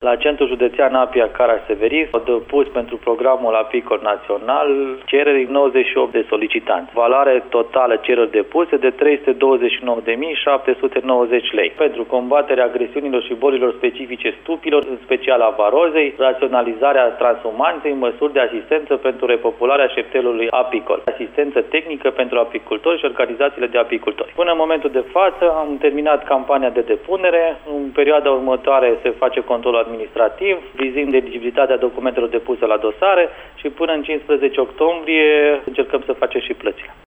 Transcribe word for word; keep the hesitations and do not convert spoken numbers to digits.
La Centrul Județean Apia Caraș-Severin au depus pentru programul apicol național cereri nouăzeci și opt de solicitanți. Valoare totală cereri depuse de trei sute douăzeci și nouă de mii șapte sute nouăzeci lei. Pentru combaterea agresiunilor și bolilor specifice stupilor, în special a varozei, raționalizarea transumanței, măsuri de asistență pentru repopularea șeptelului apicol, asistență tehnică pentru apicultori și organizațiile de apicultori. Până în momentul de față am terminat campania de depunere. În perioada următoare se face controlul administrativ, vizând eligibilitatea documentelor depuse la dosare și până în cincisprezece octombrie încercăm să facem și plățile.